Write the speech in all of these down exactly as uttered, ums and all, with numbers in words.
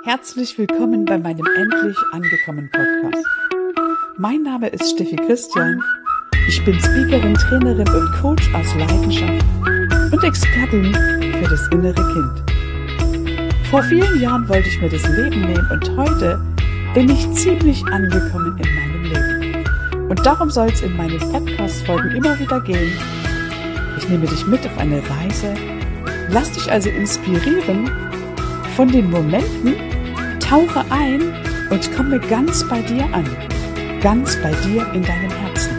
Herzlich willkommen bei meinem Endlich angekommen Podcast. Mein Name ist Steffi Christian. Ich bin Speakerin, Trainerin und Coach aus Leidenschaft und Expertin für das innere Kind. Vor vielen Jahren wollte ich mir das Leben nehmen und heute bin ich ziemlich angekommen in meinem Leben. Und darum soll es in meinen Podcast-Folgen immer wieder gehen. Ich nehme dich mit auf eine Reise, lass dich also inspirieren von den Momenten, tauche ein und komme ganz bei dir an, ganz bei dir in deinem Herzen.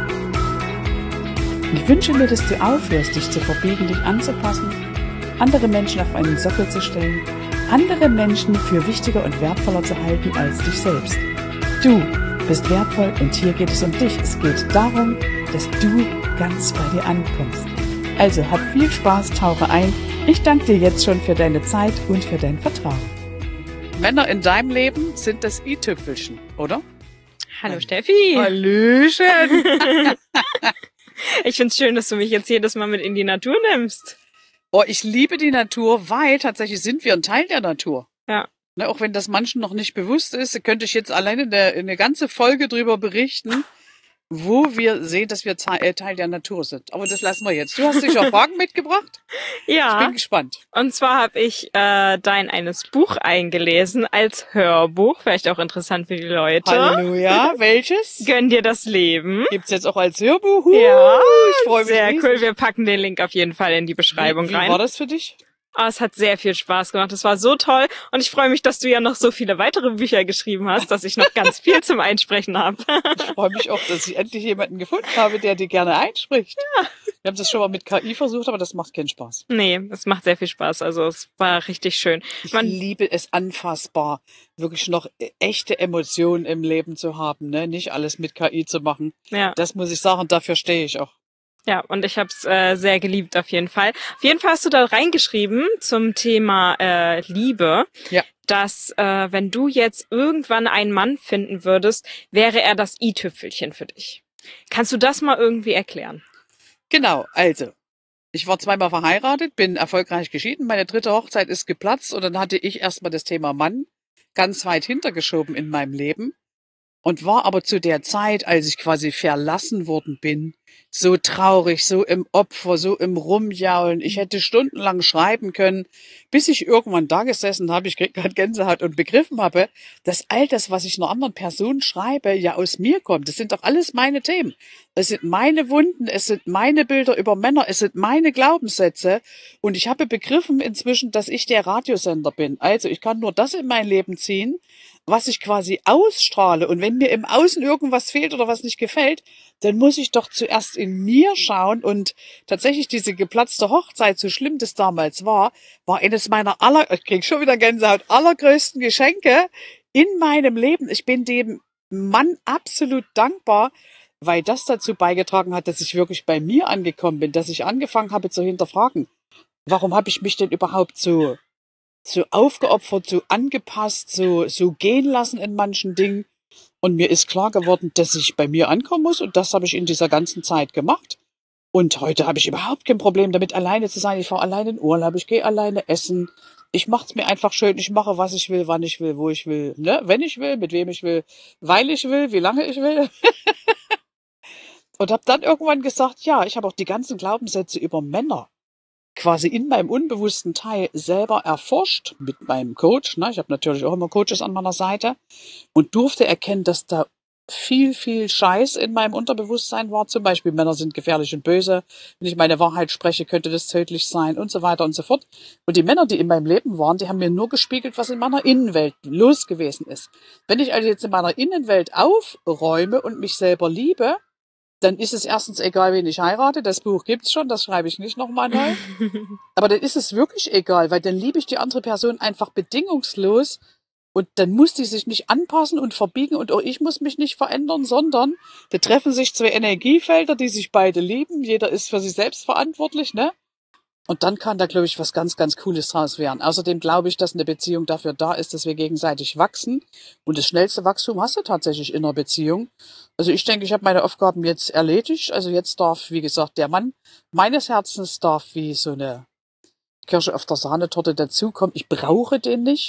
Ich wünsche mir, dass du aufhörst, dich zu verbiegen, dich anzupassen, andere Menschen auf einen Sockel zu stellen, andere Menschen für wichtiger und wertvoller zu halten als dich selbst. Du bist wertvoll und hier geht es um dich. Es geht darum, dass du ganz bei dir ankommst. Also hab viel Spaß, tauche ein. Ich danke dir jetzt schon für deine Zeit und für dein Vertrauen. Männer in deinem Leben sind das i-Tüpfelchen, oder? Hallo Steffi. Hallöchen. Ich find's schön, dass du mich jetzt jedes Mal mit in die Natur nimmst. Oh, ich liebe die Natur, weil tatsächlich sind wir ein Teil der Natur. Ja. Ne, auch wenn das manchen noch nicht bewusst ist, könnte ich jetzt alleine eine, eine ganze Folge drüber berichten, wo wir sehen, dass wir Teil der Natur sind. Aber das lassen wir jetzt. Du hast dich auch Fragen mitgebracht? Ja. Ich bin gespannt. Und zwar habe ich äh, dein eines Buch eingelesen als Hörbuch. Vielleicht auch interessant für die Leute. Halleluja. Welches? Gönn dir das Leben. Gibt's jetzt auch als Hörbuch? Uh, Ja, ich freue mich sehr riesig. cool. Wir packen den Link auf jeden Fall in die Beschreibung wie, wie rein. Wie war das für dich? Oh, es hat sehr viel Spaß gemacht. Es war so toll. Und ich freue mich, dass du ja noch so viele weitere Bücher geschrieben hast, dass ich noch ganz viel zum Einsprechen habe. Ich freue mich auch, dass ich endlich jemanden gefunden habe, der dir gerne einspricht. Ja. Wir haben das schon mal mit K I versucht, aber das macht keinen Spaß. Nee, es macht sehr viel Spaß. Also es war richtig schön. Ich Man, liebe es anfassbar, wirklich noch echte Emotionen im Leben zu haben, ne? Nicht alles mit K I zu machen. ja. Das muss ich sagen, dafür stehe ich auch. Ja, und ich habe es äh, sehr geliebt auf jeden Fall. Auf jeden Fall hast du da reingeschrieben zum Thema äh, Liebe, Ja. dass äh, wenn du jetzt irgendwann einen Mann finden würdest, wäre er das i-Tüpfelchen für dich. Kannst du das mal irgendwie erklären? Genau, also, ich war zweimal verheiratet, bin erfolgreich geschieden, meine dritte Hochzeit ist geplatzt und dann hatte ich erstmal das Thema Mann ganz weit hintergeschoben in meinem Leben und war aber zu der Zeit, als ich quasi verlassen worden bin, so traurig, so im Opfer, so im Rumjaulen. Ich hätte stundenlang schreiben können, bis ich irgendwann da gesessen habe, ich krieg gerade Gänsehaut und begriffen habe, dass all das, was ich einer anderen Person schreibe, ja aus mir kommt. Das sind doch alles meine Themen. Es sind meine Wunden, es sind meine Bilder über Männer, es sind meine Glaubenssätze. Und ich habe begriffen inzwischen, dass ich der Radiosender bin. Also ich kann nur das in mein Leben ziehen, was ich quasi ausstrahle. Und wenn mir im Außen irgendwas fehlt oder was nicht gefällt, dann muss ich doch zuerst in mir schauen. Und tatsächlich diese geplatzte Hochzeit, so schlimm das damals war, war eines meiner aller, ich krieg schon wieder Gänsehaut, allergrößten Geschenke in meinem Leben. Ich bin dem Mann absolut dankbar, weil das dazu beigetragen hat, dass ich wirklich bei mir angekommen bin, dass ich angefangen habe zu hinterfragen. Warum habe ich mich denn überhaupt so so aufgeopfert, so angepasst, so so gehen lassen in manchen Dingen. Und mir ist klar geworden, dass ich bei mir ankommen muss. Und das habe ich in dieser ganzen Zeit gemacht. Und heute habe ich überhaupt kein Problem damit, alleine zu sein. Ich fahre alleine in Urlaub, ich gehe alleine essen. Ich mache es mir einfach schön. Ich mache, was ich will, wann ich will, wo ich will, ne? Wenn ich will, mit wem ich will, weil ich will, wie lange ich will. Und habe dann irgendwann gesagt, ja, ich habe auch die ganzen Glaubenssätze über Männer quasi in meinem unbewussten Teil selber erforscht mit meinem Coach. Ne? Ich habe natürlich auch immer Coaches an meiner Seite und durfte erkennen, dass da viel, viel Scheiß in meinem Unterbewusstsein war. Zum Beispiel, Männer sind gefährlich und böse. Wenn ich meine Wahrheit spreche, könnte das tödlich sein und so weiter und so fort. Und die Männer, die in meinem Leben waren, die haben mir nur gespiegelt, was in meiner Innenwelt los gewesen ist. Wenn ich also jetzt in meiner Innenwelt aufräume und mich selber liebe, dann ist es erstens egal, wen ich heirate. Das Buch gibt's schon, das schreibe ich nicht nochmal neu. Aber dann ist es wirklich egal, weil dann liebe ich die andere Person einfach bedingungslos und dann muss die sich nicht anpassen und verbiegen und auch ich muss mich nicht verändern, sondern da treffen sich zwei Energiefelder, die sich beide lieben. Jeder ist für sich selbst verantwortlich, ne? Und dann kann da, glaube ich, was ganz, ganz Cooles draus werden. Außerdem glaube ich, dass eine Beziehung dafür da ist, dass wir gegenseitig wachsen. Und das schnellste Wachstum hast du tatsächlich in einer Beziehung. Also ich denke, ich habe meine Aufgaben jetzt erledigt. Also jetzt darf, wie gesagt, der Mann meines Herzens darf wie so eine Kirsche auf der Sahnetorte dazukommen. Ich brauche den nicht.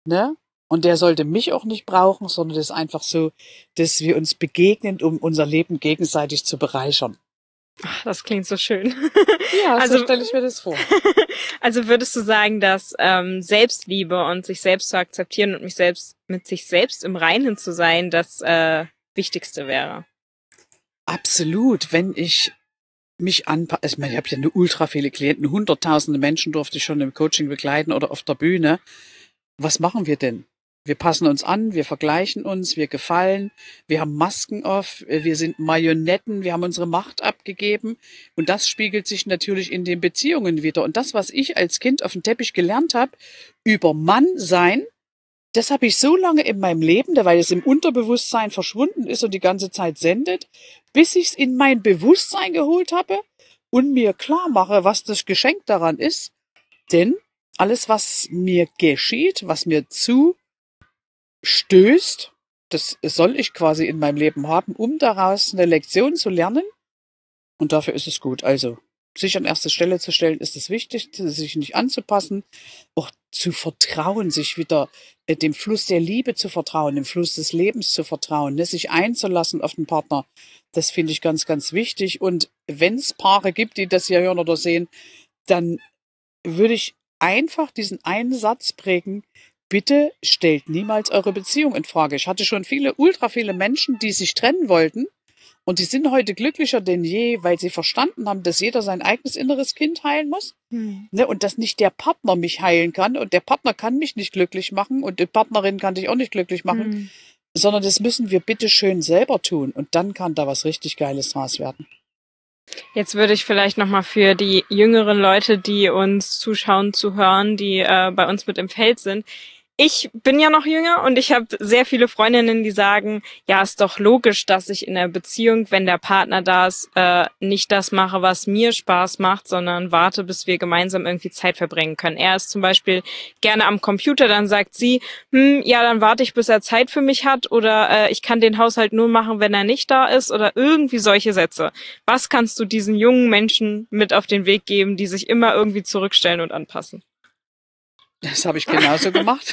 ne? Und der sollte mich auch nicht brauchen, sondern das ist einfach so, dass wir uns begegnen, um unser Leben gegenseitig zu bereichern. Ach, das klingt so schön. Ja, also so stelle ich mir das vor. Also würdest du sagen, dass ähm, Selbstliebe und sich selbst zu akzeptieren und mich selbst mit sich selbst im Reinen zu sein, das äh, Wichtigste wäre? Absolut. Wenn ich mich anpasse, ich meine, ich habe ja nur ultra viele Klienten, hunderttausende Menschen durfte ich schon im Coaching begleiten oder auf der Bühne. Was machen wir denn? Wir passen uns an, wir vergleichen uns, wir gefallen, wir haben Masken auf, wir sind Marionetten, wir haben unsere Macht abgegeben und das spiegelt sich natürlich in den Beziehungen wieder. Und das, was ich als Kind auf dem Teppich gelernt habe, über Mann sein, das habe ich so lange in meinem Leben, weil es im Unterbewusstsein verschwunden ist und die ganze Zeit sendet, bis ich es in mein Bewusstsein geholt habe und mir klar mache, was das Geschenk daran ist. Denn alles, was mir geschieht, was mir zustößt, das soll ich quasi in meinem Leben haben, um daraus eine Lektion zu lernen. Und dafür ist es gut. Also, sich an erste Stelle zu stellen, ist es wichtig, sich nicht anzupassen, auch zu vertrauen, sich wieder äh, dem Fluss der Liebe zu vertrauen, dem Fluss des Lebens zu vertrauen, ne, sich einzulassen auf den Partner. Das finde ich ganz, ganz wichtig. Und wenn es Paare gibt, die das hier hören oder sehen, dann würde ich einfach diesen einen Satz prägen: Bitte stellt niemals eure Beziehung in Frage. Ich hatte schon viele, ultra viele Menschen, die sich trennen wollten. Und die sind heute glücklicher denn je, weil sie verstanden haben, dass jeder sein eigenes inneres Kind heilen muss. Hm. Ne, und dass nicht der Partner mich heilen kann. Und der Partner kann mich nicht glücklich machen. Und die Partnerin kann dich auch nicht glücklich machen. Hm. Sondern das müssen wir bitte schön selber tun. Und dann kann da was richtig Geiles draus werden. Jetzt würde ich vielleicht nochmal für die jüngeren Leute, die uns zuschauen, zuhören, die äh, bei uns mit im Feld sind. Ich bin ja noch jünger und ich habe sehr viele Freundinnen, die sagen, ja, ist doch logisch, dass ich in der Beziehung, wenn der Partner da ist, äh, nicht das mache, was mir Spaß macht, sondern warte, bis wir gemeinsam irgendwie Zeit verbringen können. Er ist zum Beispiel gerne am Computer, dann sagt sie, hm, ja, dann warte ich, bis er Zeit für mich hat, oder äh, ich kann den Haushalt nur machen, wenn er nicht da ist, oder irgendwie solche Sätze. Was kannst du diesen jungen Menschen mit auf den Weg geben, die sich immer irgendwie zurückstellen und anpassen? Das habe ich genauso gemacht.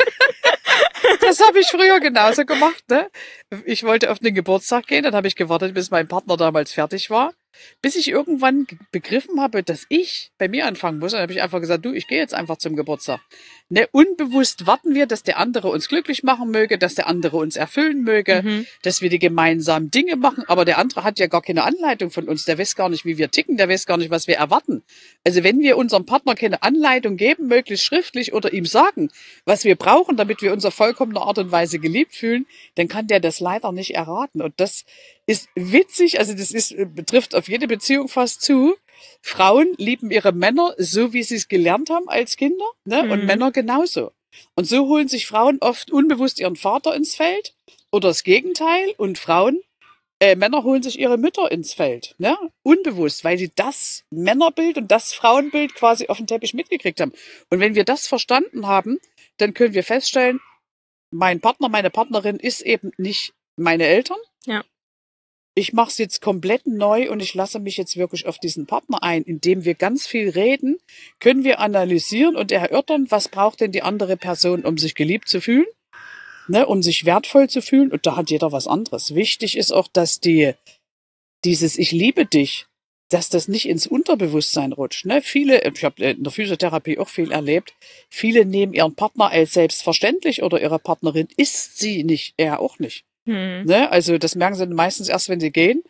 Das habe ich früher genauso gemacht. Ne? Ich wollte auf den Geburtstag gehen, dann habe ich gewartet, bis mein Partner damals fertig war. Bis ich irgendwann begriffen habe, dass ich bei mir anfangen muss. Dann habe ich einfach gesagt, du, ich gehe jetzt einfach zum Geburtstag. Ne, unbewusst warten wir, dass der andere uns glücklich machen möge, dass der andere uns erfüllen möge, mhm. dass wir die gemeinsamen Dinge machen. Aber der andere hat ja gar keine Anleitung von uns. Der weiß gar nicht, wie wir ticken. Der weiß gar nicht, was wir erwarten. Also wenn wir unserem Partner keine Anleitung geben, möglichst schriftlich, oder ihm sagen, was wir brauchen, damit wir uns auf vollkommene Art und Weise geliebt fühlen, dann kann der das leider nicht erraten. Und das ist witzig. Also das ist, betrifft auf jede Beziehung fast zu. Frauen lieben ihre Männer so, wie sie es gelernt haben als Kinder, ne? Mhm. Und Männer genauso. Und so holen sich Frauen oft unbewusst ihren Vater ins Feld oder das Gegenteil. Und Frauen, äh, Männer holen sich ihre Mütter ins Feld, ne? Unbewusst, weil sie das Männerbild und das Frauenbild quasi auf dem Teppich mitgekriegt haben. Und wenn wir das verstanden haben, dann können wir feststellen, mein Partner, meine Partnerin ist eben nicht meine Eltern. Ja. Ich mache es jetzt komplett neu und ich lasse mich jetzt wirklich auf diesen Partner ein. Indem wir ganz viel reden, können wir analysieren und erörtern, was braucht denn die andere Person, um sich geliebt zu fühlen, ne, um sich wertvoll zu fühlen. Und da hat jeder was anderes. Wichtig ist auch, dass die dieses Ich liebe dich, dass das nicht ins Unterbewusstsein rutscht. Ne? Viele, ich habe in der Physiotherapie auch viel erlebt, viele nehmen ihren Partner als selbstverständlich oder ihre Partnerin ist sie nicht, er auch nicht. Hm. Ne? Also das merken sie meistens erst, wenn sie gehen.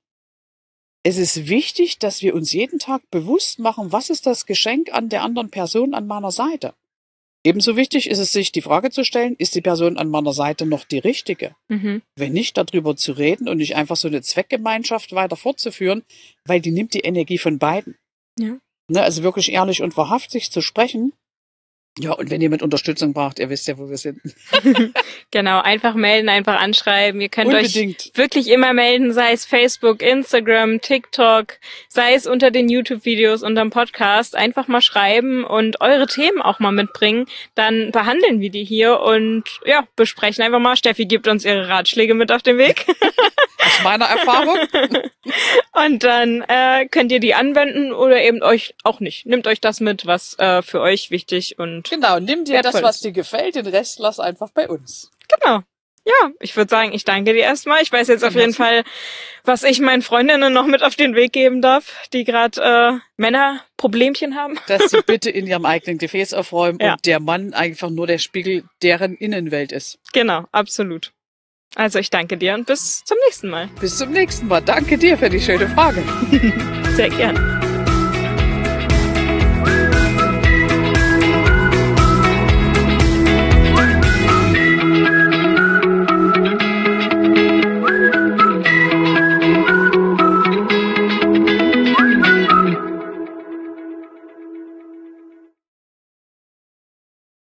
Es ist wichtig, dass wir uns jeden Tag bewusst machen, was ist das Geschenk an der anderen Person an meiner Seite. Ebenso wichtig ist es, sich die Frage zu stellen, ist die Person an meiner Seite noch die richtige? Mhm. Wenn nicht, darüber zu reden und nicht einfach so eine Zweckgemeinschaft weiter fortzuführen, weil die nimmt die Energie von beiden. Ja. Ne? Also wirklich ehrlich und wahrhaftig zu sprechen. Ja, und wenn jemand Unterstützung braucht, ihr wisst ja, wo wir sind. Genau, einfach melden, einfach anschreiben. Ihr könnt Unbedingt. euch wirklich immer melden, sei es Facebook, Instagram, TikTok, sei es unter den YouTube-Videos, unterm Podcast. Einfach mal schreiben und eure Themen auch mal mitbringen. Dann behandeln wir die hier und ja, besprechen einfach mal. Steffi gibt uns ihre Ratschläge mit auf den Weg. Aus meiner Erfahrung. Und dann äh, könnt ihr die anwenden oder eben euch auch nicht. Nehmt euch das mit, was äh, für euch wichtig und Genau, nimm dir das, wertvoll was ist. dir gefällt, den Rest lass einfach bei uns. Genau. Ja, ich würde sagen, ich danke dir erstmal. Ich weiß jetzt auf jeden Fall, was ich meinen Freundinnen noch mit auf den Weg geben darf, die gerade äh, Männerproblemchen haben. Dass sie bitte in ihrem eigenen Gefäß aufräumen Ja. und der Mann einfach nur der Spiegel deren Innenwelt ist. Genau, absolut. Also ich danke dir und bis zum nächsten Mal. Bis zum nächsten Mal. Danke dir für die schöne Frage. Sehr gern.